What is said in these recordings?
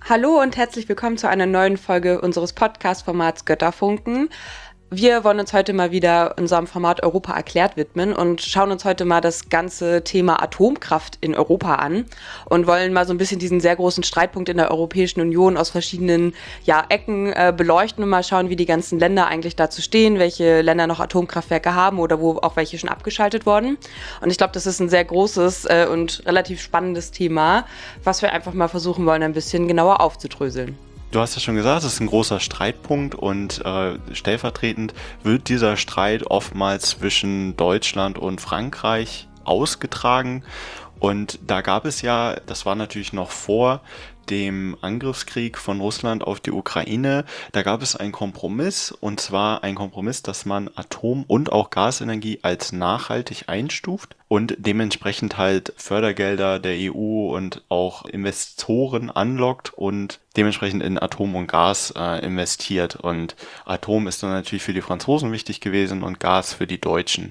Hallo und herzlich willkommen zu einer neuen Folge unseres Podcast-Formats Götterfunken. Wir wollen uns heute mal wieder unserem Format Europa erklärt widmen und schauen uns heute mal das ganze Thema Atomkraft in Europa an und wollen mal so ein bisschen diesen sehr großen Streitpunkt in der Europäischen Union aus verschiedenen Ecken beleuchten und mal schauen, wie die ganzen Länder eigentlich dazu stehen, welche Länder noch Atomkraftwerke haben oder wo auch welche schon abgeschaltet wurden. Und ich glaube, das ist ein sehr großes und relativ spannendes Thema, was wir einfach mal versuchen wollen, ein bisschen genauer aufzudröseln. Du hast ja schon gesagt, es ist ein großer Streitpunkt und stellvertretend wird dieser Streit oftmals zwischen Deutschland und Frankreich ausgetragen. Und da gab es ja, das war natürlich noch vor dem Angriffskrieg von Russland auf die Ukraine, da gab es einen Kompromiss, und zwar ein Kompromiss, dass man Atom- und auch Gasenergie als nachhaltig einstuft und dementsprechend halt Fördergelder der EU und auch Investoren anlockt und dementsprechend in Atom und Gas investiert. Und Atom ist dann natürlich für die Franzosen wichtig gewesen und Gas für die Deutschen.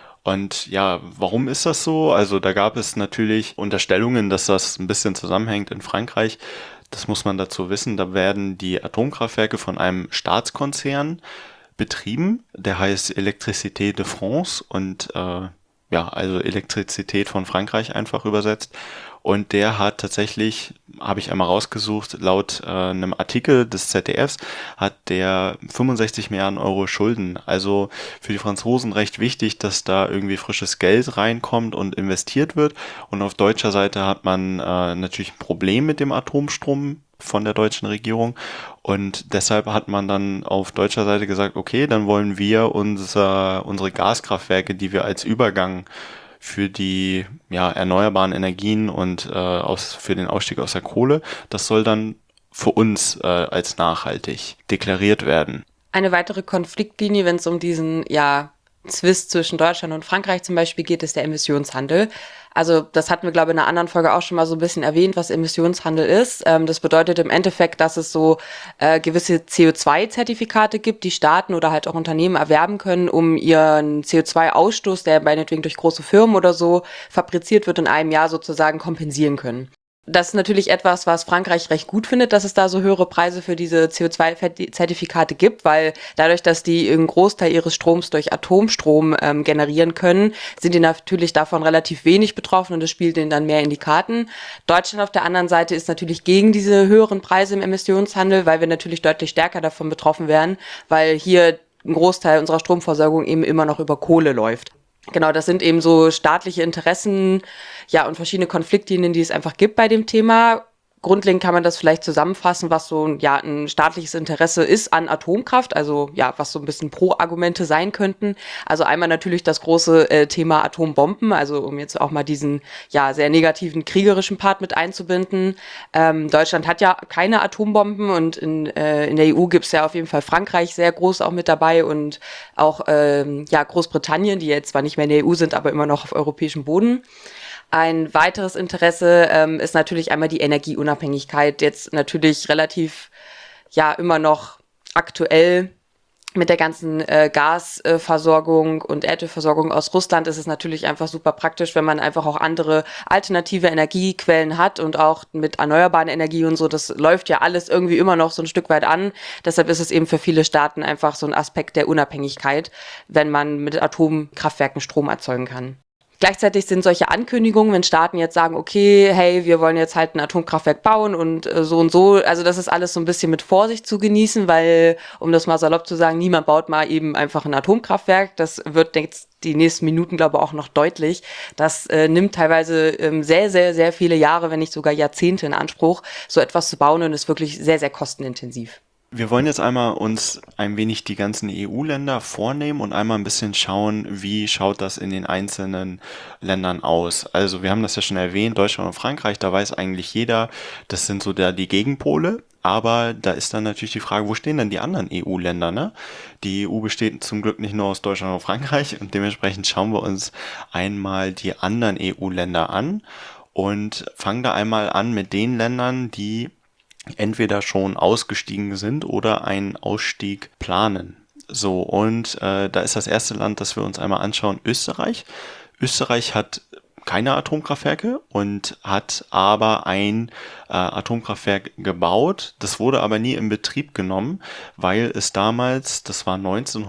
Und ja, warum ist das so? Also da gab es natürlich Unterstellungen, dass das ein bisschen zusammenhängt in Frankreich. Das muss man dazu wissen. Da werden die Atomkraftwerke von einem Staatskonzern betrieben. Der heißt Électricité de France und also Elektrizität von Frankreich einfach übersetzt. Und der hat tatsächlich, habe ich einmal rausgesucht, laut einem Artikel des ZDFs, hat der 65 Milliarden Euro Schulden. Also für die Franzosen recht wichtig, dass da irgendwie frisches Geld reinkommt und investiert wird. Und auf deutscher Seite hat man natürlich ein Problem mit dem Atomstrom von der deutschen Regierung. Und deshalb hat man dann auf deutscher Seite gesagt, okay, dann wollen wir unsere Gaskraftwerke, die wir als Übergang für die erneuerbaren Energien und für den Ausstieg aus der Kohle, das soll dann für uns als nachhaltig deklariert werden. Eine weitere Konfliktlinie, wenn es um diesen Zwist zwischen Deutschland und Frankreich zum Beispiel geht, ist der Emissionshandel. Also das hatten wir, glaube ich, in einer anderen Folge auch schon mal so ein bisschen erwähnt, was Emissionshandel ist. Das bedeutet im Endeffekt, dass es so gewisse CO2-Zertifikate gibt, die Staaten oder halt auch Unternehmen erwerben können, um ihren CO2-Ausstoß, der meinetwegen durch große Firmen oder so fabriziert wird, in einem Jahr sozusagen kompensieren können. Das ist natürlich etwas, was Frankreich recht gut findet, dass es da so höhere Preise für diese CO2-Zertifikate gibt, weil dadurch, dass die einen Großteil ihres Stroms durch Atomstrom generieren können, sind die natürlich davon relativ wenig betroffen und das spielt ihnen dann mehr in die Karten. Deutschland auf der anderen Seite ist natürlich gegen diese höheren Preise im Emissionshandel, weil wir natürlich deutlich stärker davon betroffen wären, weil hier ein Großteil unserer Stromversorgung eben immer noch über Kohle läuft. Genau, das sind eben so staatliche Interessen, und verschiedene Konfliktlinien, die es einfach gibt bei dem Thema. Grundlegend kann man das vielleicht zusammenfassen, was so ein staatliches Interesse ist an Atomkraft, also was so ein bisschen Pro-Argumente sein könnten. Also einmal natürlich das große Thema Atombomben, also um jetzt auch mal diesen sehr negativen kriegerischen Part mit einzubinden. Deutschland hat ja keine Atombomben und in der EU gibt es ja auf jeden Fall Frankreich sehr groß auch mit dabei und auch Großbritannien, die jetzt zwar nicht mehr in der EU sind, aber immer noch auf europäischem Boden. Ein weiteres Interesse ist natürlich einmal die Energieunabhängigkeit, jetzt natürlich relativ immer noch aktuell mit der ganzen Gasversorgung und Erdölversorgung aus Russland ist es natürlich einfach super praktisch, wenn man einfach auch andere alternative Energiequellen hat und auch mit erneuerbaren Energie und so, das läuft ja alles irgendwie immer noch so ein Stück weit an. Deshalb ist es eben für viele Staaten einfach so ein Aspekt der Unabhängigkeit, wenn man mit Atomkraftwerken Strom erzeugen kann. Gleichzeitig sind solche Ankündigungen, wenn Staaten jetzt sagen, okay, hey, wir wollen jetzt halt ein Atomkraftwerk bauen und so, also das ist alles so ein bisschen mit Vorsicht zu genießen, weil, um das mal salopp zu sagen, niemand baut mal eben einfach ein Atomkraftwerk. Das wird jetzt die nächsten Minuten, glaube ich, auch noch deutlich. Das nimmt teilweise sehr, sehr, sehr viele Jahre, wenn nicht sogar Jahrzehnte in Anspruch, so etwas zu bauen und ist wirklich sehr, sehr kostenintensiv. Wir wollen jetzt einmal uns ein wenig die ganzen EU-Länder vornehmen und einmal ein bisschen schauen, wie schaut das in den einzelnen Ländern aus. Also wir haben das ja schon erwähnt, Deutschland und Frankreich, da weiß eigentlich jeder, das sind so die Gegenpole. Aber da ist dann natürlich die Frage, wo stehen denn die anderen EU-Länder, ne? Die EU besteht zum Glück nicht nur aus Deutschland und Frankreich und dementsprechend schauen wir uns einmal die anderen EU-Länder an und fangen da einmal an mit den Ländern, die entweder schon ausgestiegen sind oder einen Ausstieg planen. So, und da ist das erste Land, das wir uns einmal anschauen, Österreich. Österreich hat keine Atomkraftwerke und hat aber ein Atomkraftwerk gebaut. Das wurde aber nie in Betrieb genommen, weil es damals, das war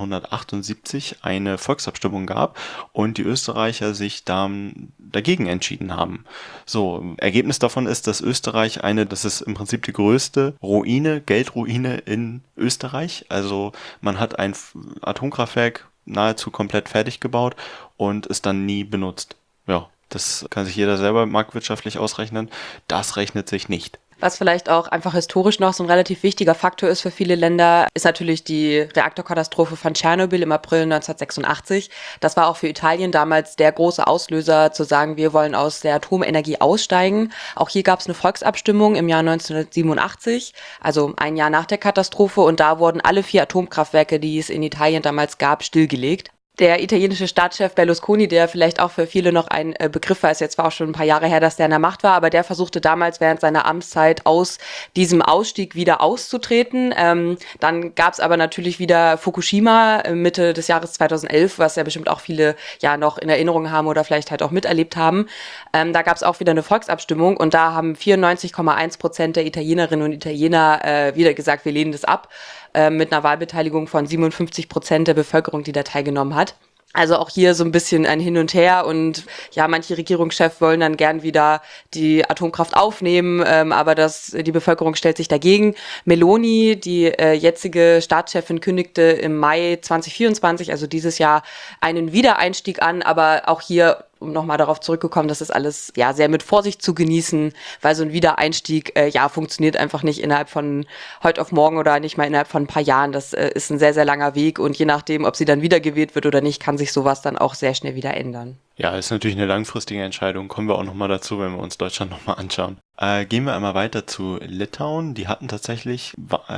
1978, eine Volksabstimmung gab und die Österreicher sich dann dagegen entschieden haben. So, Ergebnis davon ist, dass Österreich das ist im Prinzip die größte Ruine, Geldruine in Österreich. Also man hat ein Atomkraftwerk nahezu komplett fertig gebaut und es dann nie benutzt. Ja, das kann sich jeder selber marktwirtschaftlich ausrechnen. Das rechnet sich nicht. Was vielleicht auch einfach historisch noch so ein relativ wichtiger Faktor ist für viele Länder, ist natürlich die Reaktorkatastrophe von Tschernobyl im April 1986. Das war auch für Italien damals der große Auslöser, zu sagen, wir wollen aus der Atomenergie aussteigen. Auch hier gab es eine Volksabstimmung im Jahr 1987, also ein Jahr nach der Katastrophe. Und da wurden alle 4 Atomkraftwerke, die es in Italien damals gab, stillgelegt. Der italienische Staatschef Berlusconi, der vielleicht auch für viele noch ein Begriff war, ist jetzt zwar auch schon ein paar Jahre her, dass der an der Macht war, aber der versuchte damals während seiner Amtszeit aus diesem Ausstieg wieder auszutreten. Dann gab es aber natürlich wieder Fukushima Mitte des Jahres 2011, was ja bestimmt auch viele ja noch in Erinnerung haben oder vielleicht halt auch miterlebt haben. Da gab es auch wieder eine Volksabstimmung und da haben 94,1% der Italienerinnen und Italiener wieder gesagt, wir lehnen das ab, mit einer Wahlbeteiligung von 57% der Bevölkerung, die da teilgenommen hat. Also auch hier so ein bisschen ein Hin und Her und ja, manche Regierungschefs wollen dann gern wieder die Atomkraft aufnehmen, aber die Bevölkerung stellt sich dagegen. Meloni, die jetzige Staatschefin, kündigte im Mai 2024, also dieses Jahr, einen Wiedereinstieg an, aber auch hier, um nochmal darauf zurückgekommen, das ist alles ja sehr mit Vorsicht zu genießen, weil so ein Wiedereinstieg funktioniert einfach nicht innerhalb von heute auf morgen oder nicht mal innerhalb von ein paar Jahren. Das ist ein sehr, sehr langer Weg und je nachdem, ob sie dann wiedergewählt wird oder nicht, kann sich sowas dann auch sehr schnell wieder ändern. Ja, ist natürlich eine langfristige Entscheidung. Kommen wir auch nochmal dazu, wenn wir uns Deutschland nochmal anschauen. Gehen wir einmal weiter zu Litauen. Die hatten tatsächlich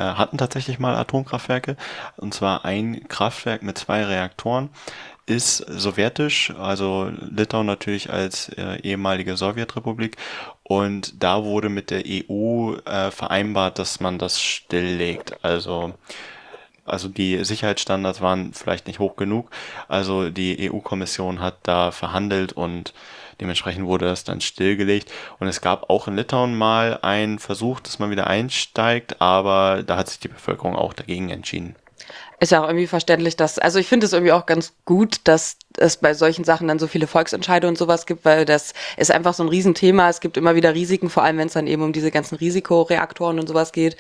mal Atomkraftwerke. Und zwar ein Kraftwerk mit 2 Reaktoren. Ist sowjetisch, also Litauen natürlich als ehemalige Sowjetrepublik. Und da wurde mit der EU vereinbart, dass man das stilllegt. Also die Sicherheitsstandards waren vielleicht nicht hoch genug. Also die EU-Kommission hat da verhandelt und dementsprechend wurde das dann stillgelegt. Und es gab auch in Litauen mal einen Versuch, dass man wieder einsteigt, aber da hat sich die Bevölkerung auch dagegen entschieden. Ist ja auch irgendwie verständlich, also ich finde es irgendwie auch ganz gut, dass es bei solchen Sachen dann so viele Volksentscheide und sowas gibt, weil das ist einfach so ein Riesenthema. Es gibt immer wieder Risiken, vor allem wenn es dann eben um diese ganzen Risikoreaktoren und sowas geht.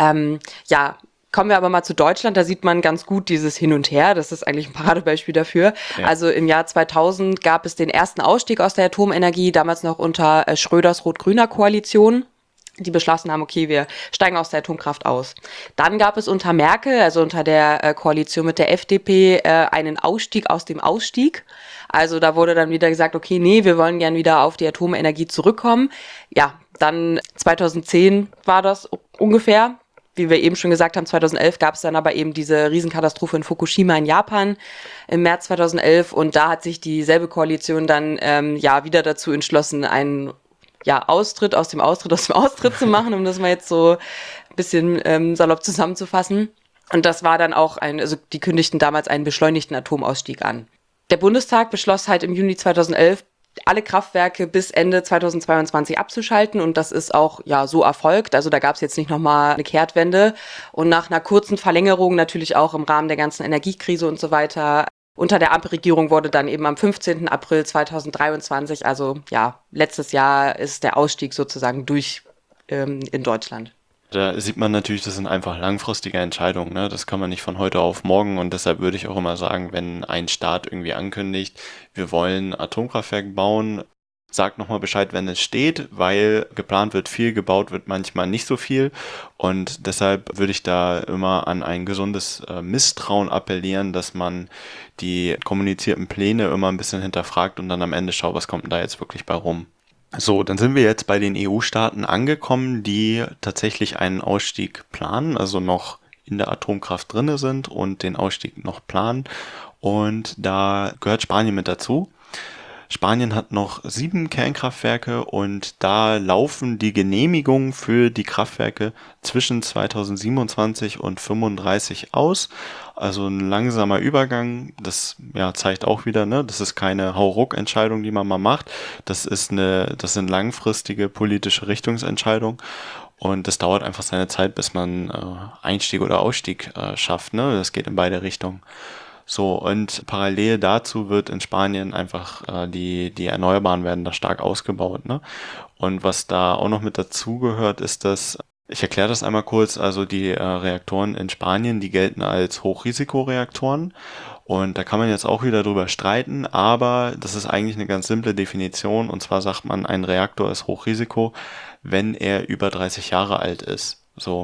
Kommen wir aber mal zu Deutschland, da sieht man ganz gut dieses Hin und Her, das ist eigentlich ein Paradebeispiel dafür. Ja. Also im Jahr 2000 gab es den ersten Ausstieg aus der Atomenergie, damals noch unter Schröders Rot-Grüner Koalition, die beschlossen haben, okay, wir steigen aus der Atomkraft aus. Dann gab es unter Merkel, also unter der Koalition mit der FDP, einen Ausstieg aus dem Ausstieg. Also da wurde dann wieder gesagt, okay, nee, wir wollen gern wieder auf die Atomenergie zurückkommen. Ja, dann 2010 war das ungefähr. Wie wir eben schon gesagt haben, 2011 gab es dann aber eben diese Riesenkatastrophe in Fukushima in Japan im März 2011 und da hat sich dieselbe Koalition dann wieder dazu entschlossen, einen Austritt aus dem Austritt zu machen, um das mal jetzt so ein bisschen salopp zusammenzufassen. Und das war dann auch die kündigten damals einen beschleunigten Atomausstieg an. Der Bundestag beschloss halt im Juni 2011, alle Kraftwerke bis Ende 2022 abzuschalten und das ist auch so erfolgt. Also da gab es jetzt nicht nochmal eine Kehrtwende und nach einer kurzen Verlängerung natürlich auch im Rahmen der ganzen Energiekrise und so weiter. Unter der Ampelregierung wurde dann eben am 15. April 2023, also letztes Jahr ist der Ausstieg sozusagen durch in Deutschland. Da sieht man natürlich, das sind einfach langfristige Entscheidungen, ne? Das kann man nicht von heute auf morgen und deshalb würde ich auch immer sagen, wenn ein Staat irgendwie ankündigt, wir wollen Atomkraftwerk bauen, sagt nochmal Bescheid, wenn es steht, weil geplant wird viel, gebaut wird manchmal nicht so viel und deshalb würde ich da immer an ein gesundes Misstrauen appellieren, dass man die kommunizierten Pläne immer ein bisschen hinterfragt und dann am Ende schaut, was kommt denn da jetzt wirklich bei rum. So, dann sind wir jetzt bei den EU-Staaten angekommen, die tatsächlich einen Ausstieg planen, also noch in der Atomkraft drinne sind und den Ausstieg noch planen. Und da gehört Spanien mit dazu. Spanien hat noch 7 Kernkraftwerke und da laufen die Genehmigungen für die Kraftwerke zwischen 2027 und 35 aus. Also ein langsamer Übergang. Das ja, zeigt auch wieder, ne, das ist keine Hauruck-Entscheidung, die man mal macht. Das sind langfristige politische Richtungsentscheidungen. Und das dauert einfach seine Zeit, bis man Einstieg oder Ausstieg schafft. Ne? Das geht in beide Richtungen. So, und parallel dazu wird in Spanien einfach die Erneuerbaren werden da stark ausgebaut. Ne? Und was da auch noch mit dazu gehört, ist, dass, ich erkläre das einmal kurz, also die Reaktoren in Spanien, die gelten als Hochrisikoreaktoren. Und da kann man jetzt auch wieder drüber streiten, aber das ist eigentlich eine ganz simple Definition. Und zwar sagt man, ein Reaktor ist Hochrisiko, wenn er über 30 Jahre alt ist. So,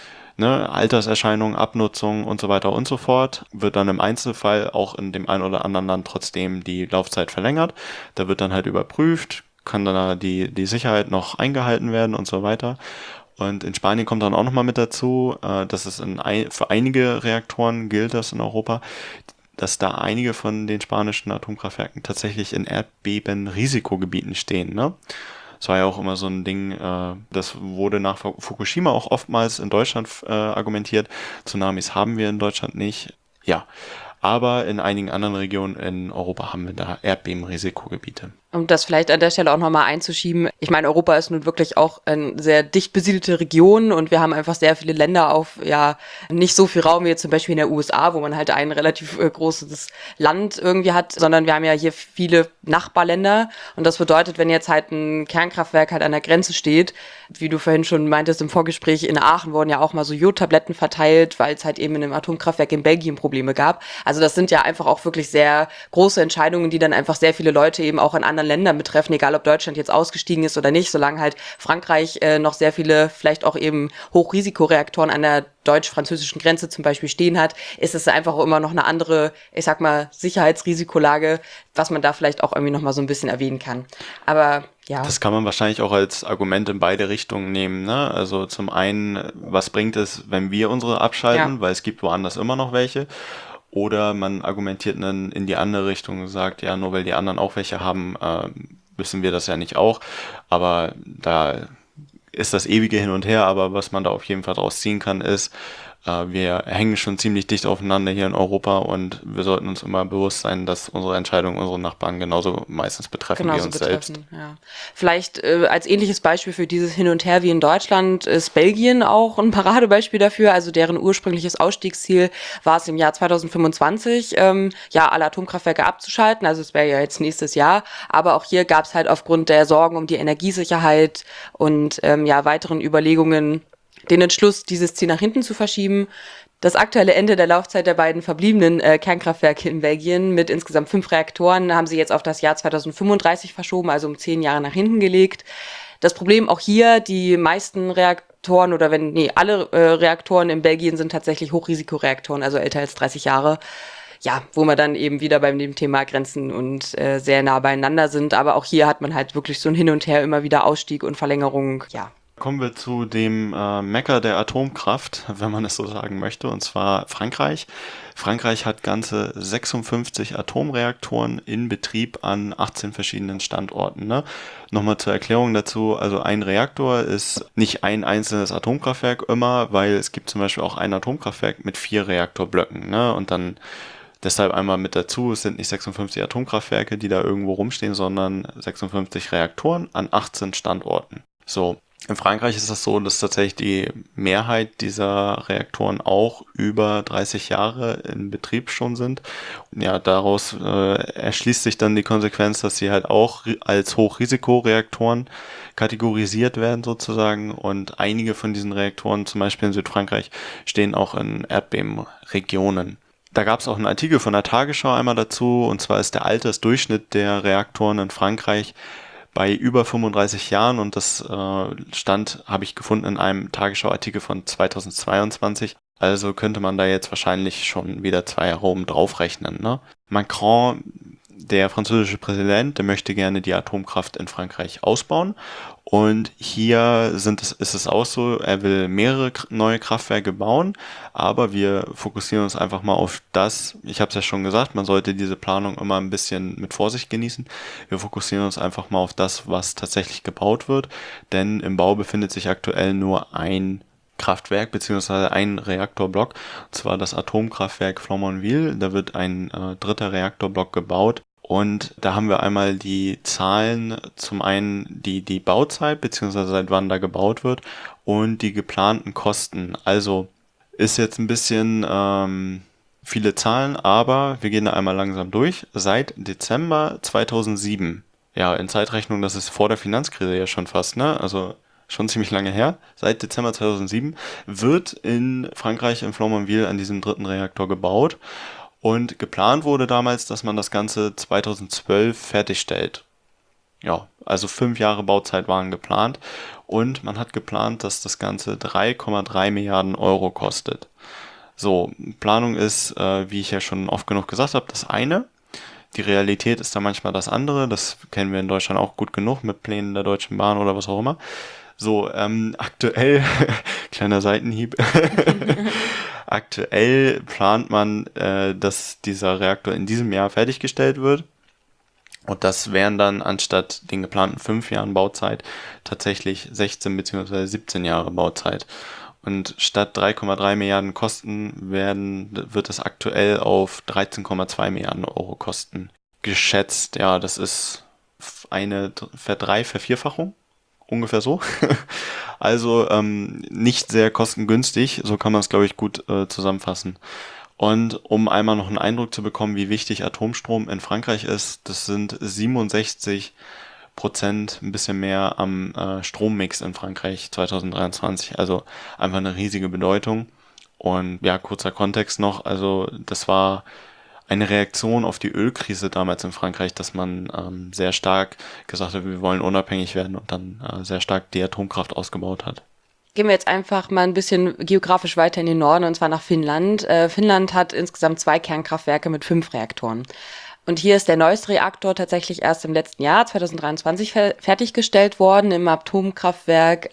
ne, Alterserscheinungen, Abnutzung und so weiter und so fort, wird dann im Einzelfall auch in dem einen oder anderen Land trotzdem die Laufzeit verlängert. Da wird dann halt überprüft, kann dann die Sicherheit noch eingehalten werden und so weiter. Und in Spanien kommt dann auch nochmal mit dazu, dass es für einige Reaktoren gilt das in Europa, dass da einige von den spanischen Atomkraftwerken tatsächlich in Erdbeben-Risikogebieten stehen, ne? Das war ja auch immer so ein Ding, das wurde nach Fukushima auch oftmals in Deutschland argumentiert. Tsunamis haben wir in Deutschland nicht. Ja, aber in einigen anderen Regionen in Europa haben wir da Erdbebenrisikogebiete. Um das vielleicht an der Stelle auch nochmal einzuschieben. Ich meine, Europa ist nun wirklich auch eine sehr dicht besiedelte Region und wir haben einfach sehr viele Länder auf, ja, nicht so viel Raum wie jetzt zum Beispiel in der USA, wo man halt ein relativ großes Land irgendwie hat, sondern wir haben ja hier viele Nachbarländer und das bedeutet, wenn jetzt halt ein Kernkraftwerk halt an der Grenze steht, wie du vorhin schon meintest im Vorgespräch, in Aachen wurden ja auch mal so Jodtabletten verteilt, weil es halt eben in einem Atomkraftwerk in Belgien Probleme gab. Also das sind ja einfach auch wirklich sehr große Entscheidungen, die dann einfach sehr viele Leute eben auch in anderen Ländern betreffen, egal ob Deutschland jetzt ausgestiegen ist oder nicht, solange halt Frankreich noch sehr viele, vielleicht auch eben Hochrisikoreaktoren an der deutsch-französischen Grenze zum Beispiel stehen hat, ist es einfach auch immer noch eine andere, ich sag mal, Sicherheitsrisikolage, was man da vielleicht auch irgendwie noch mal so ein bisschen erwähnen kann. Aber ja. Das kann man wahrscheinlich auch als Argument in beide Richtungen nehmen, ne? Also zum einen, was bringt es, wenn wir unsere abschalten, Ja. weil es gibt woanders immer noch welche. Oder man argumentiert dann in die andere Richtung und sagt, ja, nur weil die anderen auch welche haben, wissen wir das ja nicht auch. Aber da ist das ewige Hin und Her, aber was man da auf jeden Fall draus ziehen kann, ist, wir hängen schon ziemlich dicht aufeinander hier in Europa und wir sollten uns immer bewusst sein, dass unsere Entscheidungen unsere Nachbarn genauso meistens betreffen wie Genauso uns selbst. betreffen, ja. Vielleicht als ähnliches Beispiel für dieses Hin und Her wie in Deutschland ist Belgien auch ein Paradebeispiel dafür. Also deren ursprüngliches Ausstiegsziel war es im Jahr 2025, ja, alle Atomkraftwerke abzuschalten. Also es wäre ja jetzt nächstes Jahr. Aber auch hier gab es halt aufgrund der Sorgen um die Energiesicherheit und ja, weiteren Überlegungen den Entschluss, dieses Ziel nach hinten zu verschieben. Das aktuelle Ende der Laufzeit der beiden verbliebenen Kernkraftwerke in Belgien mit insgesamt 5 Reaktoren haben sie jetzt auf das Jahr 2035 verschoben, also um 10 Jahre nach hinten gelegt. Das Problem auch hier, die meisten Reaktoren oder alle Reaktoren in Belgien sind tatsächlich Hochrisikoreaktoren, also älter als 30 Jahre. Ja, wo wir dann eben wieder beim dem Thema Grenzen und sehr nah beieinander sind. Aber auch hier hat man halt wirklich so ein Hin und Her, immer wieder Ausstieg und Verlängerung, ja. Kommen wir zu dem Mekka der Atomkraft, wenn man es so sagen möchte, und zwar Frankreich. Frankreich hat ganze 56 Atomreaktoren in Betrieb an 18 verschiedenen Standorten. Ne? Nochmal zur Erklärung dazu, also ein Reaktor ist nicht ein einzelnes Atomkraftwerk immer, weil es gibt zum Beispiel auch ein Atomkraftwerk mit 4 Reaktorblöcken. Ne? Und dann deshalb einmal mit dazu, es sind nicht 56 Atomkraftwerke, die da irgendwo rumstehen, sondern 56 Reaktoren an 18 Standorten. So. In Frankreich ist das so, dass tatsächlich die Mehrheit dieser Reaktoren auch über 30 Jahre in Betrieb schon sind. Ja, daraus erschließt sich dann die Konsequenz, dass sie halt auch als Hochrisikoreaktoren kategorisiert werden sozusagen. Und einige von diesen Reaktoren, zum Beispiel in Südfrankreich, stehen auch in Erdbebenregionen. Da gab es auch einen Artikel von der Tagesschau einmal dazu, und zwar ist der Altersdurchschnitt der Reaktoren in Frankreich bei über 35 Jahren, und das habe ich gefunden in einem Tagesschau-Artikel von 2022. Also könnte man da jetzt wahrscheinlich schon wieder 2 Jahre oben draufrechnen. Ne? Macron der französische Präsident, der möchte gerne die Atomkraft in Frankreich ausbauen. Und hier ist es auch so, er will mehrere neue Kraftwerke bauen, aber wir fokussieren uns einfach mal auf das. Ich habe es ja schon gesagt, man sollte diese Planung immer ein bisschen mit Vorsicht genießen. Wir fokussieren uns einfach mal auf das, was tatsächlich gebaut wird, denn im Bau befindet sich aktuell nur ein Kraftwerk beziehungsweise ein Reaktorblock, und zwar das Atomkraftwerk Flamanville. Da wird ein dritter Reaktorblock gebaut. Und da haben wir einmal die Zahlen, zum einen die Bauzeit, beziehungsweise seit wann da gebaut wird, und die geplanten Kosten. Also ist jetzt ein bisschen viele Zahlen, aber wir gehen da einmal langsam durch. Seit Dezember 2007, ja, in Zeitrechnung, das ist vor der Finanzkrise ja schon fast, ne? Also schon ziemlich lange her. Seit Dezember 2007 wird in Frankreich in Flamanville an diesem dritten Reaktor gebaut. Und geplant wurde damals, dass man das Ganze 2012 fertigstellt. Ja, also 5 Jahre Bauzeit waren geplant. Und man hat geplant, dass das Ganze 3,3 Milliarden Euro kostet. So, Planung ist, wie ich ja schon oft genug gesagt habe, das eine. Die Realität ist da manchmal das andere. Das kennen wir in Deutschland auch gut genug mit Plänen der Deutschen Bahn oder was auch immer. So, aktuell, kleiner Seitenhieb, aktuell plant man, dass dieser Reaktor in diesem Jahr fertiggestellt wird. Und das wären dann anstatt den geplanten 5 Jahren Bauzeit tatsächlich 16 bzw. 17 Jahre Bauzeit. Und statt 3,3 Milliarden Kosten wird es aktuell auf 13,2 Milliarden Euro Kosten geschätzt. Ja, das ist eine Vervierfachung. Ungefähr so. Also nicht sehr kostengünstig, so kann man es, glaube ich, gut zusammenfassen. Und um einmal noch einen Eindruck zu bekommen, wie wichtig Atomstrom in Frankreich ist, das sind 67%, ein bisschen mehr am Strommix in Frankreich 2023. Also einfach eine riesige Bedeutung. Und ja, kurzer Kontext noch, also das war eine Reaktion auf die Ölkrise damals in Frankreich, dass man sehr stark gesagt hat, wir wollen unabhängig werden und dann sehr stark die Atomkraft ausgebaut hat. Gehen wir jetzt einfach mal ein bisschen geografisch weiter in den Norden, und zwar nach Finnland. Finnland hat insgesamt 2 Kernkraftwerke mit 5 Reaktoren. Und hier ist der neueste Reaktor tatsächlich erst im letzten Jahr, 2023, fertiggestellt worden im Atomkraftwerk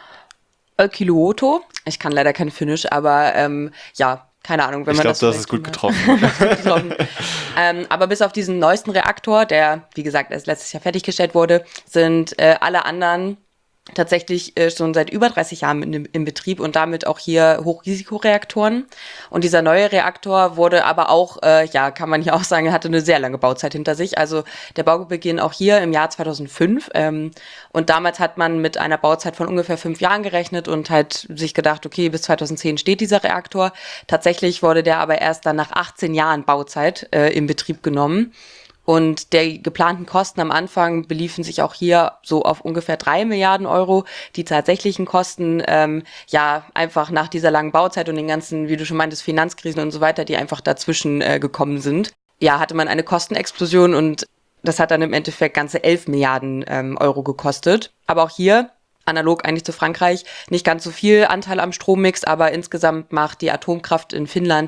Olkiluoto. Ich kann leider kein Finnisch, aber ja, keine Ahnung, wenn Ich man glaube, das du hast es gut getroffen. getroffen. Aber bis auf diesen neuesten Reaktor, der, wie gesagt, erst letztes Jahr fertiggestellt wurde, sind alle anderen tatsächlich schon seit über 30 Jahren im Betrieb und damit auch hier Hochrisikoreaktoren. Und dieser neue Reaktor wurde aber auch, ja, kann man hier auch sagen, hatte eine sehr lange Bauzeit hinter sich. Also der Baubeginn auch hier im Jahr 2005. Und damals hat man mit einer Bauzeit von ungefähr 5 Jahren gerechnet und halt sich gedacht, okay, bis 2010 steht dieser Reaktor. Tatsächlich wurde der aber erst dann nach 18 Jahren Bauzeit in Betrieb genommen. Und der geplanten Kosten am Anfang beliefen sich auch hier so auf ungefähr 3 Milliarden Euro. Die tatsächlichen Kosten, ja, einfach nach dieser langen Bauzeit und den ganzen, wie du schon meintest, Finanzkrisen und so weiter, die einfach dazwischen gekommen sind, ja, hatte man eine Kostenexplosion und das hat dann im Endeffekt ganze 11 Milliarden Euro gekostet. Aber auch hier, analog eigentlich zu Frankreich, nicht ganz so viel Anteil am Strommix, aber insgesamt macht die Atomkraft in Finnland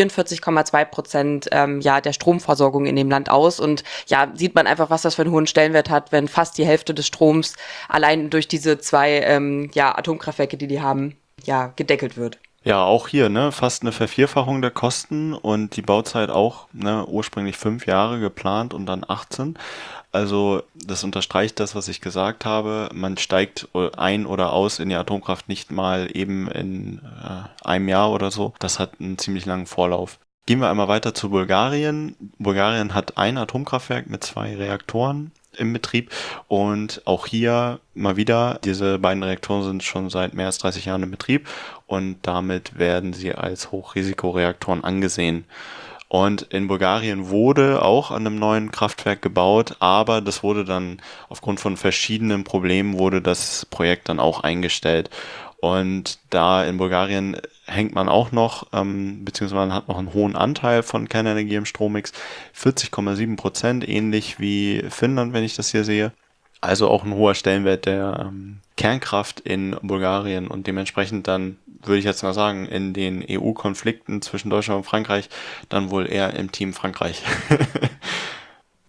44,2% ja, der Stromversorgung in dem Land aus. Und ja, sieht man einfach, was das für einen hohen Stellenwert hat, wenn fast die Hälfte des Stroms allein durch diese 2 ja, Atomkraftwerke, die haben, ja, gedeckelt wird. Ja, auch hier, ne, fast eine Vervierfachung der Kosten und die Bauzeit auch, ne, ursprünglich 5 Jahre geplant und dann 18. Also das unterstreicht das, was ich gesagt habe. Man steigt ein oder aus in die Atomkraft nicht mal eben in einem Jahr oder so. Das hat einen ziemlich langen Vorlauf. Gehen wir einmal weiter zu Bulgarien. Bulgarien hat ein Atomkraftwerk mit 2 Reaktoren im Betrieb und auch hier mal wieder, diese beiden Reaktoren sind schon seit mehr als 30 Jahren im Betrieb und damit werden sie als Hochrisikoreaktoren angesehen. Und in Bulgarien wurde auch an einem neuen Kraftwerk gebaut, aber das wurde dann aufgrund von verschiedenen Problemen wurde das Projekt dann auch eingestellt. Und da in Bulgarien hängt man auch noch, beziehungsweise man hat noch einen hohen Anteil von Kernenergie im Strommix, 40,7%, ähnlich wie Finnland, wenn ich das hier sehe. Also auch ein hoher Stellenwert der Kernkraft in Bulgarien und dementsprechend dann, würde ich jetzt mal sagen, in den EU-Konflikten zwischen Deutschland und Frankreich dann wohl eher im Team Frankreich.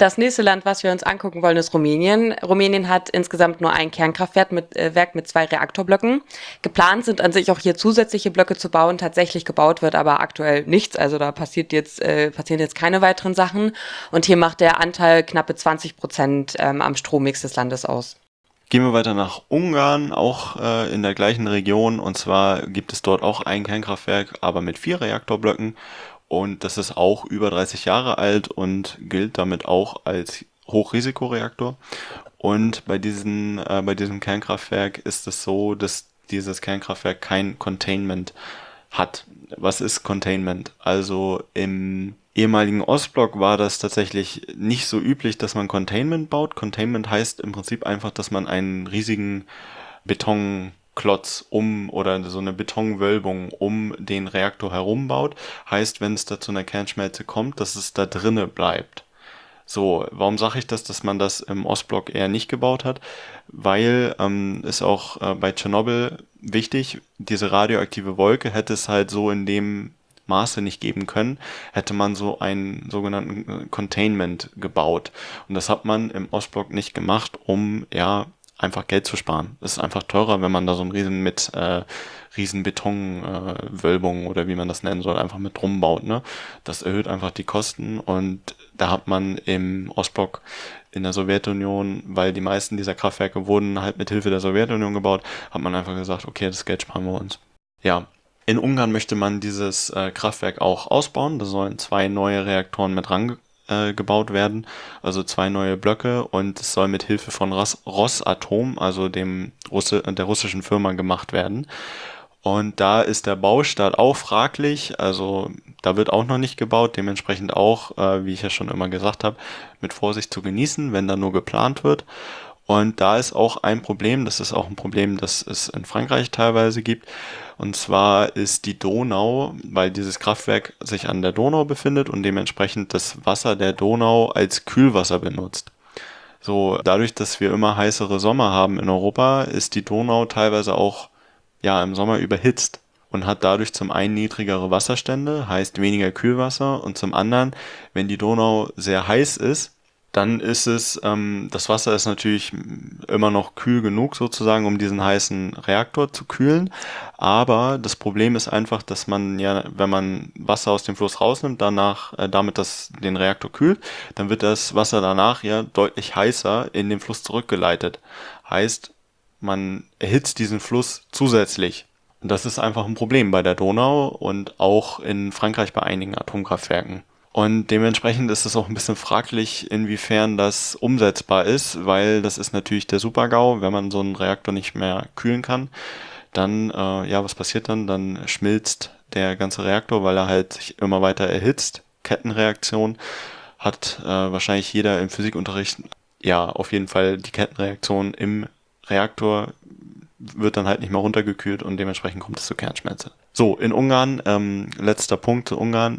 Das nächste Land, was wir uns angucken wollen, ist Rumänien. Rumänien hat insgesamt nur ein Kernkraftwerk Werk mit 2 Reaktorblöcken. Geplant sind an sich auch hier zusätzliche Blöcke zu bauen. Tatsächlich gebaut wird aber aktuell nichts. Also da passieren jetzt keine weiteren Sachen. Und hier macht der Anteil knappe 20% am Strommix des Landes aus. Gehen wir weiter nach Ungarn, auch in der gleichen Region. Und zwar gibt es dort auch ein Kernkraftwerk, aber mit 4 Reaktorblöcken. Und das ist auch über 30 Jahre alt und gilt damit auch als Hochrisikoreaktor. Und bei diesem Kernkraftwerk ist es so, dass dieses Kernkraftwerk kein Containment hat. Was ist Containment? Also im ehemaligen Ostblock war das tatsächlich nicht so üblich, dass man Containment baut. Containment heißt im Prinzip einfach, dass man einen riesigen Betonklotz oder so eine Betonwölbung um den Reaktor herum baut. Heißt, wenn es da zu einer Kernschmelze kommt, dass es da drinne bleibt. So, warum sage ich das, dass man das im Ostblock eher nicht gebaut hat? Weil ist auch bei Tschernobyl wichtig, diese radioaktive Wolke hätte es halt so in dem Maße nicht geben können, hätte man so einen sogenannten Containment gebaut. Und das hat man im Ostblock nicht gemacht, um ja einfach Geld zu sparen. Es ist einfach teurer, wenn man da so einen riesen Betonwölbung oder wie man das nennen soll, einfach mit drum baut. Ne? Das erhöht einfach die Kosten und da hat man im Ostblock in der Sowjetunion, weil die meisten dieser Kraftwerke wurden halt mit Hilfe der Sowjetunion gebaut, hat man einfach gesagt, okay, das Geld sparen wir uns. Ja, in Ungarn möchte man dieses Kraftwerk auch ausbauen. Da sollen 2 neue Reaktoren mit gebaut werden, also 2 neue Blöcke und es soll mit Hilfe von Rosatom, also der russischen Firma, gemacht werden. Und da ist der Baustart auch fraglich, also da wird auch noch nicht gebaut, dementsprechend auch, wie ich ja schon immer gesagt habe, mit Vorsicht zu genießen, wenn da nur geplant wird. Und da ist auch ein Problem, das ist auch ein Problem, das es in Frankreich teilweise gibt. Und zwar ist die Donau, weil dieses Kraftwerk sich an der Donau befindet und dementsprechend das Wasser der Donau als Kühlwasser benutzt. So, dadurch, dass wir immer heißere Sommer haben in Europa, ist die Donau teilweise auch ja im Sommer überhitzt und hat dadurch zum einen niedrigere Wasserstände, heißt weniger Kühlwasser und zum anderen, wenn die Donau sehr heiß ist, dann ist das Wasser ist natürlich immer noch kühl genug sozusagen, um diesen heißen Reaktor zu kühlen. Aber das Problem ist einfach, dass man ja, wenn man Wasser aus dem Fluss rausnimmt, damit das den Reaktor kühlt, dann wird das Wasser danach ja deutlich heißer in den Fluss zurückgeleitet. Heißt, man erhitzt diesen Fluss zusätzlich. Und das ist einfach ein Problem bei der Donau und auch in Frankreich bei einigen Atomkraftwerken. Und dementsprechend ist es auch ein bisschen fraglich, inwiefern das umsetzbar ist, weil das ist natürlich der Super-GAU, wenn man so einen Reaktor nicht mehr kühlen kann. Dann, was passiert dann? Dann schmilzt der ganze Reaktor, weil er halt sich immer weiter erhitzt. Kettenreaktion hat wahrscheinlich jeder im Physikunterricht, ja, auf jeden Fall die Kettenreaktion im Reaktor wird dann halt nicht mehr runtergekühlt und dementsprechend kommt es zur Kernschmelze. So, in Ungarn, letzter Punkt zu Ungarn,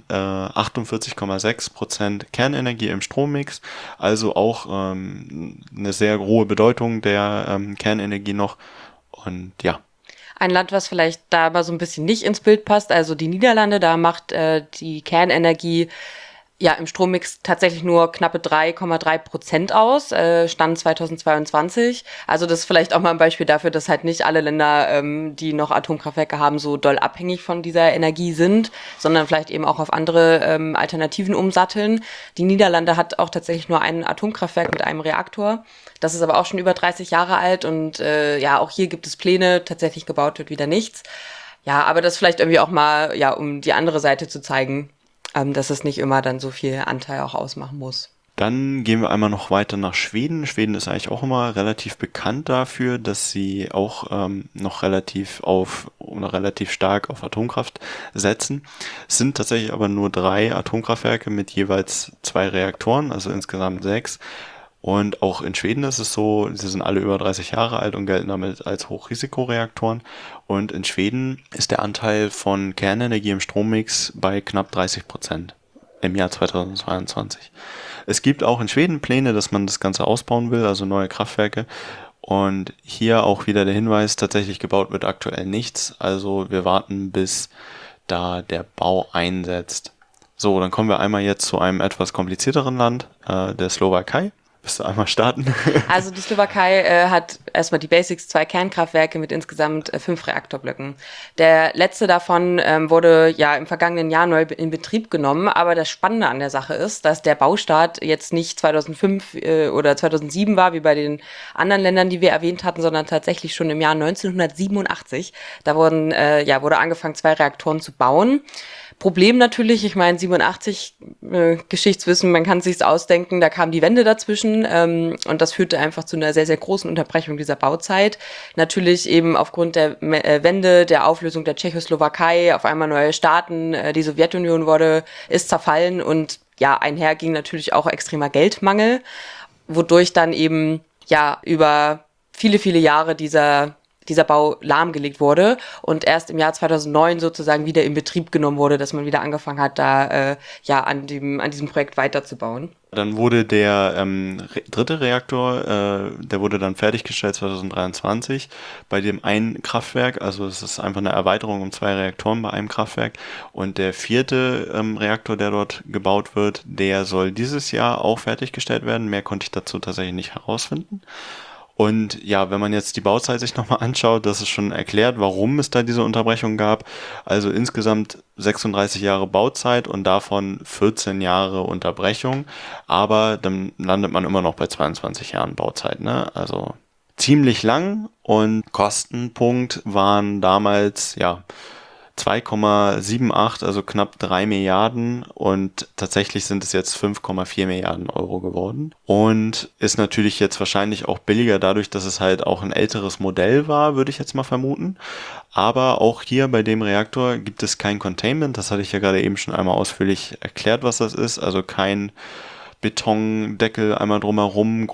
48,6% Kernenergie im Strommix, also auch eine sehr hohe Bedeutung der Kernenergie noch und ja. Ein Land, was vielleicht da aber so ein bisschen nicht ins Bild passt, also die Niederlande, da macht die Kernenergie ja im Strommix tatsächlich nur knappe 3,3% aus, Stand 2022. Also das ist vielleicht auch mal ein Beispiel dafür, dass halt nicht alle Länder, die noch Atomkraftwerke haben, so doll abhängig von dieser Energie sind, sondern vielleicht eben auch auf andere Alternativen umsatteln. Die Niederlande hat auch tatsächlich nur ein Atomkraftwerk mit einem Reaktor. Das ist aber auch schon über 30 Jahre alt und auch hier gibt es Pläne, tatsächlich gebaut wird wieder nichts. Ja, aber das vielleicht irgendwie auch mal, ja, um die andere Seite zu zeigen, dass es nicht immer dann so viel Anteil auch ausmachen muss. Dann gehen wir einmal noch weiter nach Schweden. Schweden ist eigentlich auch immer relativ bekannt dafür, dass sie auch noch relativ stark auf Atomkraft setzen. Es sind tatsächlich aber nur 3 Atomkraftwerke mit jeweils 2 Reaktoren, also insgesamt 6. Und auch in Schweden ist es so, sie sind alle über 30 Jahre alt und gelten damit als Hochrisikoreaktoren. Und in Schweden ist der Anteil von Kernenergie im Strommix bei knapp 30% im Jahr 2022. Es gibt auch in Schweden Pläne, dass man das Ganze ausbauen will, also neue Kraftwerke. Und hier auch wieder der Hinweis, tatsächlich gebaut wird aktuell nichts. Also wir warten, bis da der Bau einsetzt. So, dann kommen wir einmal jetzt zu einem etwas komplizierteren Land, der Slowakei. Willst du einmal starten? Also die Slowakei hat erstmal die Basics, 2 Kernkraftwerke mit insgesamt 5 Reaktorblöcken. Der letzte davon wurde ja im vergangenen Jahr neu in Betrieb genommen, aber das Spannende an der Sache ist, dass der Baustart jetzt nicht 2005 oder 2007 war, wie bei den anderen Ländern, die wir erwähnt hatten, sondern tatsächlich schon im Jahr 1987. Da wurde angefangen, 2 Reaktoren zu bauen. Problem natürlich, ich meine 87 Geschichtswissen, man kann es sich ausdenken, da kam die Wende dazwischen und das führte einfach zu einer sehr, sehr großen Unterbrechung dieser Bauzeit. Natürlich eben aufgrund der Wende, der Auflösung der Tschechoslowakei, auf einmal neue Staaten, die Sowjetunion ist zerfallen und ja, einher ging natürlich auch extremer Geldmangel, wodurch dann eben ja über viele, viele Jahre dieser Bau lahmgelegt wurde und erst im Jahr 2009 sozusagen wieder in Betrieb genommen wurde, dass man wieder angefangen hat, da an diesem Projekt weiterzubauen. Dann wurde der dritte Reaktor, der wurde dann fertiggestellt 2023 bei dem einen Kraftwerk. Also es ist einfach eine Erweiterung um 2 Reaktoren bei einem Kraftwerk. Und der vierte Reaktor, der dort gebaut wird, der soll dieses Jahr auch fertiggestellt werden. Mehr konnte ich dazu tatsächlich nicht herausfinden. Und ja, wenn man jetzt die Bauzeit sich nochmal anschaut, das ist schon erklärt, warum es da diese Unterbrechung gab. Also insgesamt 36 Jahre Bauzeit und davon 14 Jahre Unterbrechung. Aber dann landet man immer noch bei 22 Jahren Bauzeit, ne? Also ziemlich lang und Kostenpunkt waren damals, ja, 2,78, also knapp 3 Milliarden und tatsächlich sind es jetzt 5,4 Milliarden Euro geworden und ist natürlich jetzt wahrscheinlich auch billiger dadurch, dass es halt auch ein älteres Modell war, würde ich jetzt mal vermuten. Aber auch hier bei dem Reaktor gibt es kein Containment, das hatte ich ja gerade eben schon einmal ausführlich erklärt, was das ist, also kein Betondeckel einmal drumherum,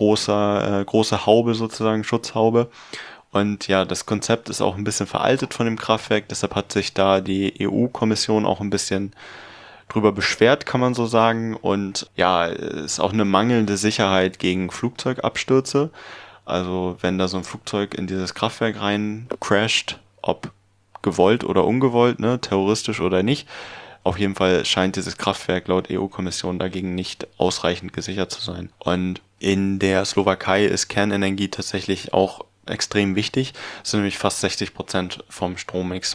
große Haube sozusagen, Schutzhaube. Und ja, das Konzept ist auch ein bisschen veraltet von dem Kraftwerk, deshalb hat sich da die EU-Kommission auch ein bisschen drüber beschwert, kann man so sagen. Und ja, ist auch eine mangelnde Sicherheit gegen Flugzeugabstürze. Also wenn da so ein Flugzeug in dieses Kraftwerk rein crasht, ob gewollt oder ungewollt, ne, terroristisch oder nicht, auf jeden Fall scheint dieses Kraftwerk laut EU-Kommission dagegen nicht ausreichend gesichert zu sein. Und in der Slowakei ist Kernenergie tatsächlich auch extrem wichtig. Das sind nämlich fast 60% vom Strommix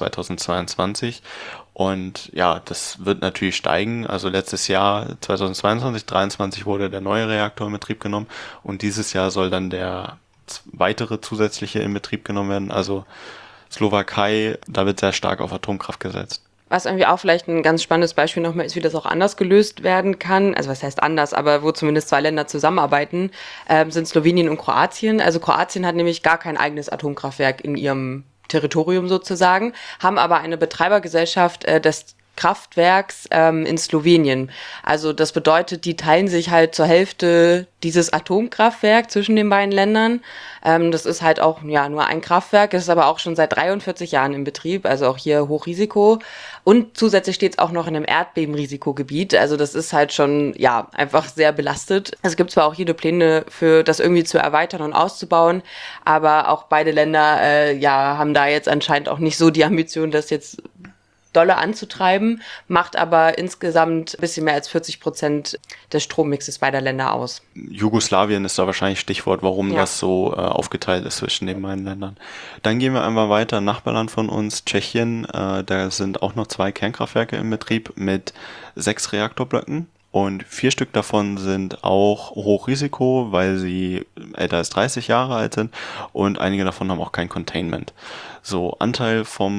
2022. Und ja, das wird natürlich steigen. Also letztes Jahr, 2022, 2023 wurde der neue Reaktor in Betrieb genommen und dieses Jahr soll dann der weitere zusätzliche in Betrieb genommen werden. Also Slowakei, da wird sehr stark auf Atomkraft gesetzt. Was irgendwie auch vielleicht ein ganz spannendes Beispiel nochmal ist, wie das auch anders gelöst werden kann. Also was heißt anders, aber wo zumindest 2 Länder zusammenarbeiten, sind Slowenien und Kroatien. Also Kroatien hat nämlich gar kein eigenes Atomkraftwerk in ihrem Territorium sozusagen, haben aber eine Betreibergesellschaft des Kraftwerks in Slowenien. Also das bedeutet, die teilen sich halt zur Hälfte dieses Atomkraftwerk zwischen den beiden Ländern. Das ist halt auch ja nur ein Kraftwerk, das ist aber auch schon seit 43 Jahren in Betrieb, also auch hier Hochrisiko. Und zusätzlich steht es auch noch in einem Erdbebenrisikogebiet. Also das ist halt schon ja einfach sehr belastet. Es gibt zwar auch hier Pläne für das irgendwie zu erweitern und auszubauen, aber auch beide Länder haben da jetzt anscheinend auch nicht so die Ambition, das jetzt dolle anzutreiben, macht aber insgesamt ein bisschen mehr als 40% des Strommixes beider Länder aus. Jugoslawien ist da wahrscheinlich Stichwort, warum das so aufgeteilt ist zwischen den beiden Ländern. Dann gehen wir einmal weiter, Nachbarland von uns, Tschechien. Da sind auch noch 2 Kernkraftwerke in Betrieb mit 6 Reaktorblöcken. Und 4 Stück davon sind auch Hochrisiko, weil sie älter als 30 Jahre alt sind und einige davon haben auch kein Containment. So, Anteil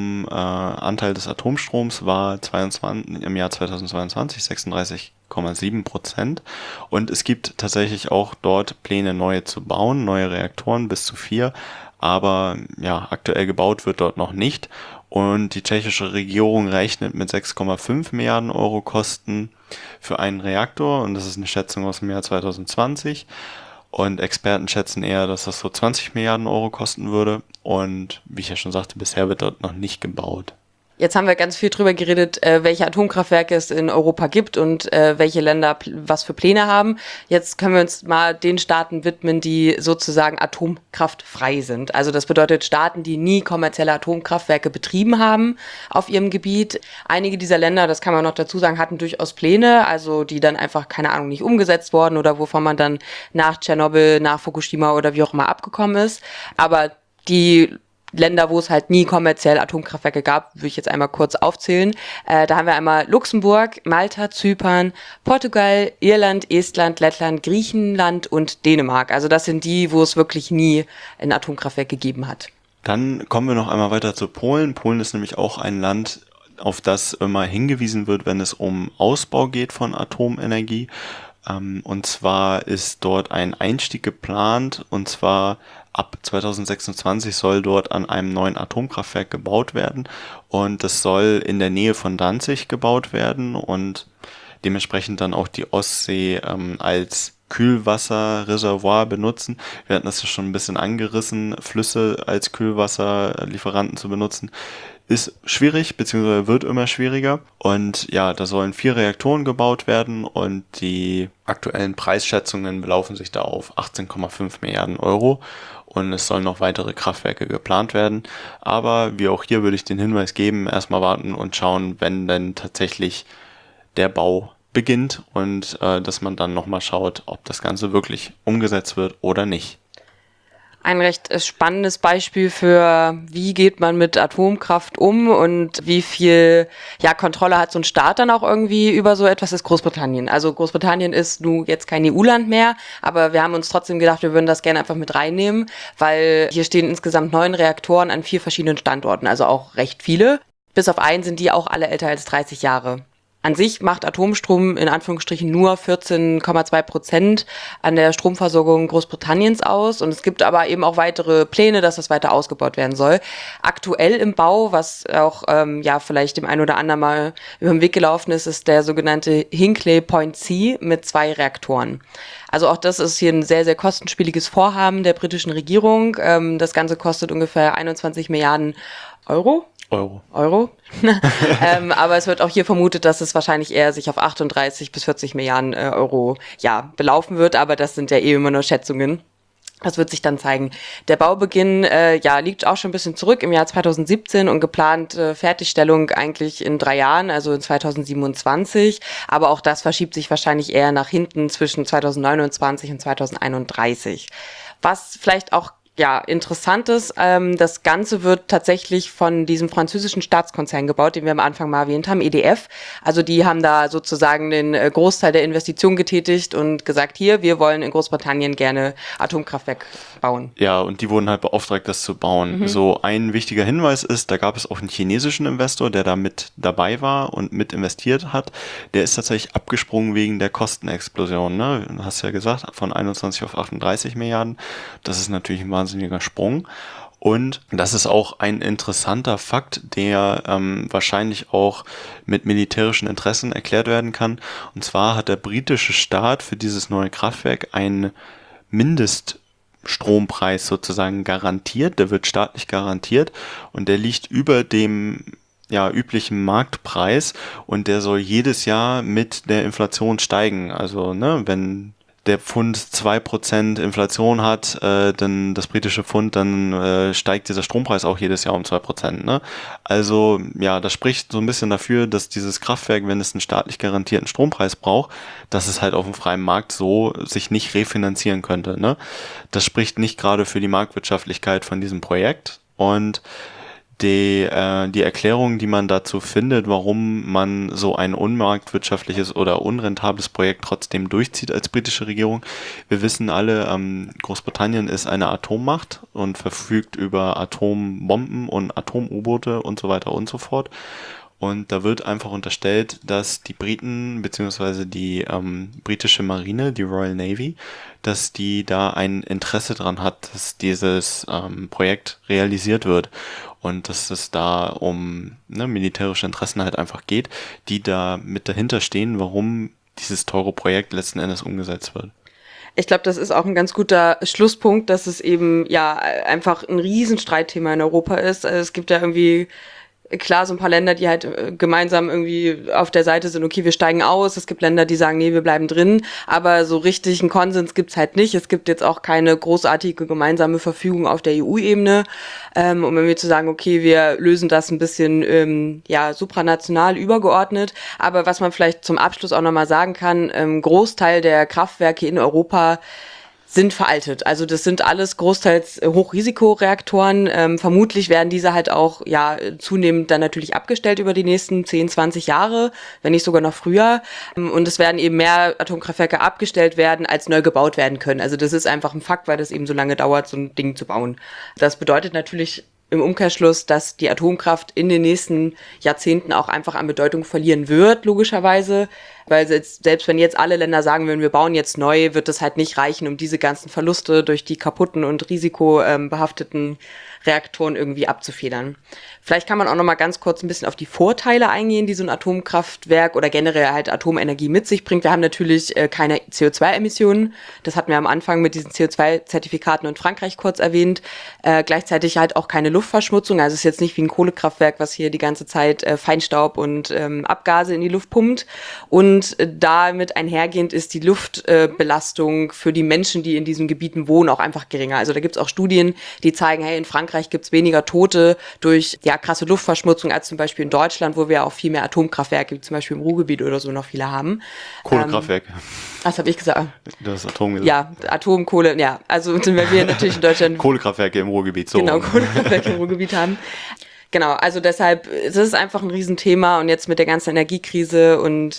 des Atomstroms war im Jahr 2022 36,7%. Und es gibt tatsächlich auch dort Pläne, neue zu bauen, neue Reaktoren bis zu 4. Aber ja, aktuell gebaut wird dort noch nicht. Und die tschechische Regierung rechnet mit 6,5 Milliarden Euro Kosten für einen Reaktor. Und das ist eine Schätzung aus dem Jahr 2020. Und Experten schätzen eher, dass das so 20 Milliarden Euro kosten würde. Und wie ich ja schon sagte, bisher wird dort noch nicht gebaut. Jetzt haben wir ganz viel drüber geredet, welche Atomkraftwerke es in Europa gibt und welche Länder was für Pläne haben. Jetzt können wir uns mal den Staaten widmen, die sozusagen atomkraftfrei sind. Also das bedeutet Staaten, die nie kommerzielle Atomkraftwerke betrieben haben auf ihrem Gebiet. Einige dieser Länder, das kann man noch dazu sagen, hatten durchaus Pläne, also die dann einfach, keine Ahnung, nicht umgesetzt worden oder wovon man dann nach Tschernobyl, nach Fukushima oder wie auch immer abgekommen ist. Aber die Länder, wo es halt nie kommerziell Atomkraftwerke gab, würde ich jetzt einmal kurz aufzählen. Da haben wir einmal Luxemburg, Malta, Zypern, Portugal, Irland, Estland, Lettland, Griechenland und Dänemark. Also das sind die, wo es wirklich nie ein Atomkraftwerk gegeben hat. Dann kommen wir noch einmal weiter zu Polen. Polen ist nämlich auch ein Land, auf das immer hingewiesen wird, wenn es um Ausbau geht von Atomenergie. Und zwar ist dort ein Einstieg geplant, und zwar ab 2026 soll dort an einem neuen Atomkraftwerk gebaut werden, und das soll in der Nähe von Danzig gebaut werden und dementsprechend dann auch die Ostsee als Kühlwasserreservoir benutzen. Wir hatten das ja schon ein bisschen angerissen, Flüsse als Kühlwasserlieferanten zu benutzen. Ist schwierig, beziehungsweise wird immer schwieriger. Und ja, da sollen 4 Reaktoren gebaut werden, und die aktuellen Preisschätzungen belaufen sich da auf 18,5 Milliarden Euro. Und es sollen noch weitere Kraftwerke geplant werden. Aber wie auch hier würde ich den Hinweis geben, erstmal warten und schauen, wenn denn tatsächlich der Bau beginnt, und dass man dann nochmal schaut, ob das Ganze wirklich umgesetzt wird oder nicht. Ein recht spannendes Beispiel für, wie geht man mit Atomkraft um und wie viel Kontrolle hat so ein Staat dann auch irgendwie über so etwas, ist Großbritannien. Also Großbritannien ist nun jetzt kein EU-Land mehr, aber wir haben uns trotzdem gedacht, wir würden das gerne einfach mit reinnehmen, weil hier stehen insgesamt 9 Reaktoren an 4 verschiedenen Standorten, also auch recht viele. Bis auf einen sind die auch alle älter als 30 Jahre. An sich macht Atomstrom in Anführungsstrichen nur 14,2% an der Stromversorgung Großbritanniens aus. Und es gibt aber eben auch weitere Pläne, dass das weiter ausgebaut werden soll. Aktuell im Bau, was auch vielleicht dem einen oder anderen mal über den Weg gelaufen ist, ist der sogenannte Hinkley Point C mit 2 Reaktoren. Also auch das ist hier ein sehr, sehr kostenspieliges Vorhaben der britischen Regierung. Das Ganze kostet ungefähr 21 Milliarden Euro. Aber es wird auch hier vermutet, dass es wahrscheinlich eher sich auf 38 bis 40 Milliarden Euro belaufen wird, aber das sind ja immer nur Schätzungen. Das wird sich dann zeigen. Der Baubeginn liegt auch schon ein bisschen zurück im Jahr 2017 und geplant Fertigstellung eigentlich in 3 Jahren, also in 2027. Aber auch das verschiebt sich wahrscheinlich eher nach hinten zwischen 2029 und 2031. Was vielleicht auch interessant ist, das Ganze wird tatsächlich von diesem französischen Staatskonzern gebaut, den wir am Anfang mal erwähnt haben, EDF. Also die haben da sozusagen den Großteil der Investition getätigt und gesagt, hier, wir wollen in Großbritannien gerne Atomkraftwerk bauen. Ja, und die wurden halt beauftragt, das zu bauen. So ein wichtiger Hinweis ist, da gab es auch einen chinesischen Investor, der da mit dabei war und mit investiert hat. Der ist tatsächlich abgesprungen wegen der Kostenexplosion. Ne? Du hast ja gesagt, von 21 auf 38 Milliarden. Das ist natürlich ein wahnsinniger Sprung. Und das ist auch ein interessanter Fakt, der wahrscheinlich auch mit militärischen Interessen erklärt werden kann. Und zwar hat der britische Staat für dieses neue Kraftwerk einen Mindeststrompreis sozusagen garantiert. Der wird staatlich garantiert, und der liegt über dem üblichen Marktpreis, und der soll jedes Jahr mit der Inflation steigen. Also wenn der Pfund 2% Inflation hat, dann das britische Pfund, dann steigt dieser Strompreis auch jedes Jahr um 2%. Ne? Also das spricht so ein bisschen dafür, dass dieses Kraftwerk, wenn es einen staatlich garantierten Strompreis braucht, dass es halt auf dem freien Markt so sich nicht refinanzieren könnte. Ne? Das spricht nicht gerade für die Marktwirtschaftlichkeit von diesem Projekt. Und die Erklärung, die man dazu findet, warum man so ein unmarktwirtschaftliches oder unrentables Projekt trotzdem durchzieht als britische Regierung. Wir wissen alle, Großbritannien ist eine Atommacht und verfügt über Atombomben und Atom-U-Boote und so weiter und so fort. Und da wird einfach unterstellt, dass die Briten bzw. die britische Marine, die Royal Navy, dass die da ein Interesse dran hat, dass dieses Projekt realisiert wird. Und dass es da um militärische Interessen halt einfach geht, die da mit dahinter stehen, warum dieses teure Projekt letzten Endes umgesetzt wird. Ich glaube, das ist auch ein ganz guter Schlusspunkt, dass es eben einfach ein Riesenstreitthema in Europa ist. Also es gibt ja irgendwie klar, so ein paar Länder, die halt gemeinsam irgendwie auf der Seite sind, okay, wir steigen aus. Es gibt Länder, die sagen, nee, wir bleiben drin. Aber so richtig einen Konsens gibt's halt nicht. Es gibt jetzt auch keine großartige gemeinsame Verfügung auf der EU-Ebene. Und wenn wir zu sagen, okay, wir lösen das ein bisschen supranational übergeordnet. Aber was man vielleicht zum Abschluss auch nochmal sagen kann, Großteil der Kraftwerke in Europa sind veraltet. Also das sind alles großteils Hochrisikoreaktoren. Vermutlich werden diese halt auch zunehmend dann natürlich abgestellt über die nächsten 10, 20 Jahre, wenn nicht sogar noch früher. Und es werden eben mehr Atomkraftwerke abgestellt werden, als neu gebaut werden können. Also das ist einfach ein Fakt, weil das eben so lange dauert, so ein Ding zu bauen. Das bedeutet natürlich im Umkehrschluss, dass die Atomkraft in den nächsten Jahrzehnten auch einfach an Bedeutung verlieren wird, logischerweise. Weil selbst wenn jetzt alle Länder sagen würden, wir bauen jetzt neu, wird es halt nicht reichen, um diese ganzen Verluste durch die kaputten und risikobehafteten Reaktoren irgendwie abzufedern. Vielleicht kann man auch noch mal ganz kurz ein bisschen auf die Vorteile eingehen, die so ein Atomkraftwerk oder generell halt Atomenergie mit sich bringt. Wir haben natürlich keine CO2-Emissionen. Das hatten wir am Anfang mit diesen CO2-Zertifikaten in Frankreich kurz erwähnt. Gleichzeitig halt auch keine Luftverschmutzung. Also es ist jetzt nicht wie ein Kohlekraftwerk, was hier die ganze Zeit Feinstaub und Abgase in die Luft pumpt. Und damit einhergehend ist die Luftbelastung für die Menschen, die in diesen Gebieten wohnen, auch einfach geringer. Also da gibt's auch Studien, die zeigen, hey, in Frankreich gibt's weniger Tote durch krasse Luftverschmutzung als zum Beispiel in Deutschland, wo wir auch viel mehr Atomkraftwerke, wie zum Beispiel im Ruhrgebiet oder so, noch viele haben. Kohlekraftwerke. Was habe ich gesagt? Du hast Atom gesagt. Ja, Atomkohle, ja. Also wenn wir natürlich in Deutschland Kohlekraftwerke im Ruhrgebiet, so. Genau, Kohlekraftwerke im Ruhrgebiet haben. Genau, also deshalb, das ist einfach ein Riesenthema und jetzt mit der ganzen Energiekrise und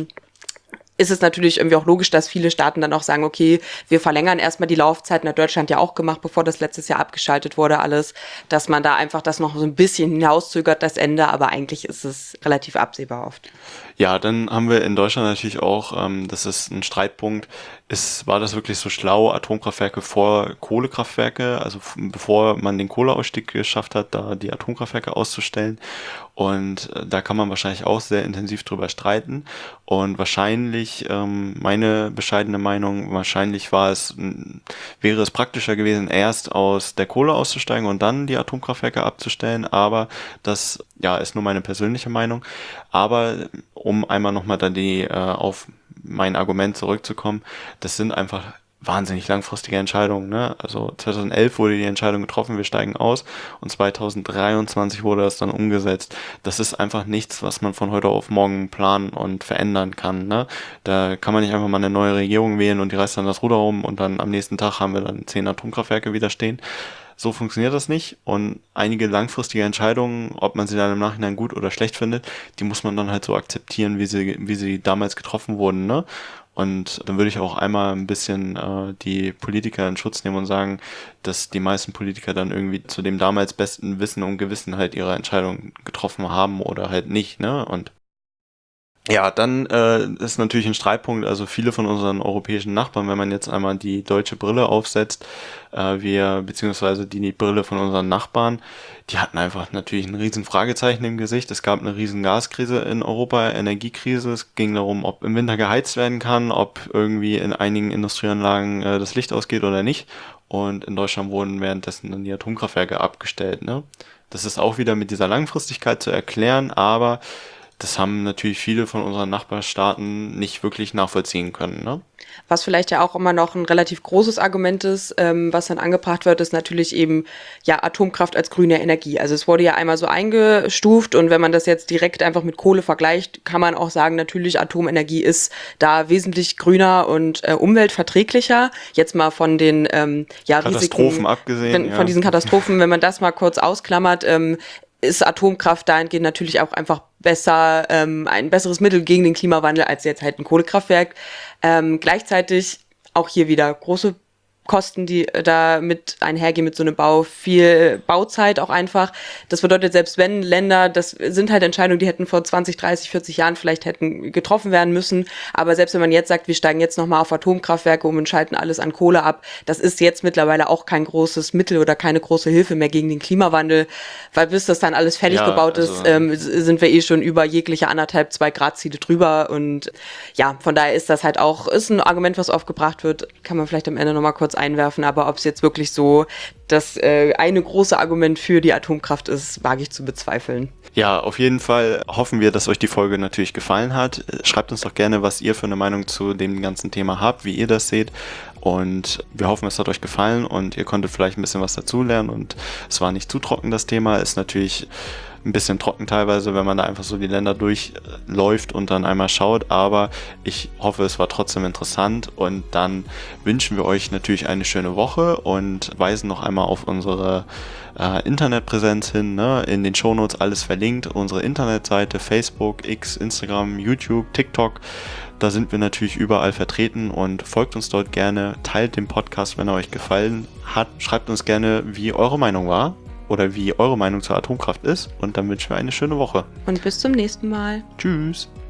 ist es natürlich irgendwie auch logisch, dass viele Staaten dann auch sagen, okay, wir verlängern erstmal die Laufzeiten, hat Deutschland ja auch gemacht, bevor das letztes Jahr abgeschaltet wurde alles, dass man da einfach das noch so ein bisschen hinauszögert, das Ende, aber eigentlich ist es relativ absehbar oft. Ja, dann haben wir in Deutschland natürlich auch, das ist ein Streitpunkt, war das wirklich so schlau, Atomkraftwerke vor Kohlekraftwerke, also bevor man den Kohleausstieg geschafft hat, da die Atomkraftwerke auszustellen. Und da kann man wahrscheinlich auch sehr intensiv drüber streiten. Und wahrscheinlich, meine bescheidene Meinung, wahrscheinlich wäre es praktischer gewesen, erst aus der Kohle auszusteigen und dann die Atomkraftwerke abzustellen. Aber das, ist nur meine persönliche Meinung. Aber um einmal nochmal dann auf mein Argument zurückzukommen, das sind einfach wahnsinnig langfristige Entscheidungen, ne? Also 2011 wurde die Entscheidung getroffen, wir steigen aus und 2023 wurde das dann umgesetzt. Das ist einfach nichts, was man von heute auf morgen planen und verändern kann, ne? Da kann man nicht einfach mal eine neue Regierung wählen und die reißt dann das Ruder um und dann am nächsten Tag haben wir dann 10 Atomkraftwerke wieder stehen. So funktioniert das nicht und einige langfristige Entscheidungen, ob man sie dann im Nachhinein gut oder schlecht findet, die muss man dann halt so akzeptieren, wie sie damals getroffen wurden, ne? Und dann würde ich auch einmal ein bisschen die Politiker in Schutz nehmen und sagen, dass die meisten Politiker dann irgendwie zu dem damals besten Wissen und Gewissen halt ihre Entscheidung getroffen haben oder halt nicht, ne? Und ja, dann ist natürlich ein Streitpunkt, also viele von unseren europäischen Nachbarn, wenn man jetzt einmal die deutsche Brille aufsetzt, beziehungsweise die Brille von unseren Nachbarn, die hatten einfach natürlich ein riesen Fragezeichen im Gesicht. Es gab eine riesen Gaskrise in Europa, Energiekrise. Es ging darum, ob im Winter geheizt werden kann, ob irgendwie in einigen Industrieanlagen das Licht ausgeht oder nicht. Und in Deutschland wurden währenddessen dann die Atomkraftwerke abgestellt, ne? Das ist auch wieder mit dieser Langfristigkeit zu erklären, aber das haben natürlich viele von unseren Nachbarstaaten nicht wirklich nachvollziehen können, ne? Was vielleicht ja auch immer noch ein relativ großes Argument ist, was dann angebracht wird, ist natürlich eben Atomkraft als grüne Energie. Also es wurde ja einmal so eingestuft und wenn man das jetzt direkt einfach mit Kohle vergleicht, kann man auch sagen, natürlich Atomenergie ist da wesentlich grüner und umweltverträglicher. Jetzt mal von den Katastrophen Risiken, abgesehen. von diesen Katastrophen, wenn man das mal kurz ausklammert, ist Atomkraft dahingehend natürlich auch einfach besser, ein besseres Mittel gegen den Klimawandel als jetzt halt ein Kohlekraftwerk. Gleichzeitig auch hier wieder große Kosten, die da mit einhergehen mit so einem Bau, viel Bauzeit auch einfach. Das bedeutet, selbst wenn Länder, das sind halt Entscheidungen, die hätten vor 20, 30, 40 Jahren vielleicht hätten getroffen werden müssen, aber selbst wenn man jetzt sagt, wir steigen jetzt nochmal auf Atomkraftwerke um und schalten alles an Kohle ab, das ist jetzt mittlerweile auch kein großes Mittel oder keine große Hilfe mehr gegen den Klimawandel, weil bis das dann alles fertig gebaut ist, sind wir schon über jegliche 1,5-2 Grad Ziele drüber und von daher ist das halt auch, ist ein Argument, was oft gebracht wird, kann man vielleicht am Ende nochmal kurz einwerfen, aber ob es jetzt wirklich so das eine große Argument für die Atomkraft ist, wage ich zu bezweifeln. Ja, auf jeden Fall hoffen wir, dass euch die Folge natürlich gefallen hat. Schreibt uns doch gerne, was ihr für eine Meinung zu dem ganzen Thema habt, wie ihr das seht. Und wir hoffen, es hat euch gefallen und ihr konntet vielleicht ein bisschen was dazulernen und es war nicht zu trocken, das Thema. Ist natürlich ein bisschen trocken teilweise, wenn man da einfach so die Länder durchläuft und dann einmal schaut, aber ich hoffe, es war trotzdem interessant und dann wünschen wir euch natürlich eine schöne Woche und weisen noch einmal auf unsere Internetpräsenz hin, ne? In den Shownotes alles verlinkt, unsere Internetseite, Facebook, X, Instagram, YouTube, TikTok, da sind wir natürlich überall vertreten und folgt uns dort gerne, teilt den Podcast, wenn er euch gefallen hat, schreibt uns gerne, wie eure Meinung war oder wie eure Meinung zur Atomkraft ist und dann wünschen wir eine schöne Woche. Und bis zum nächsten Mal. Tschüss.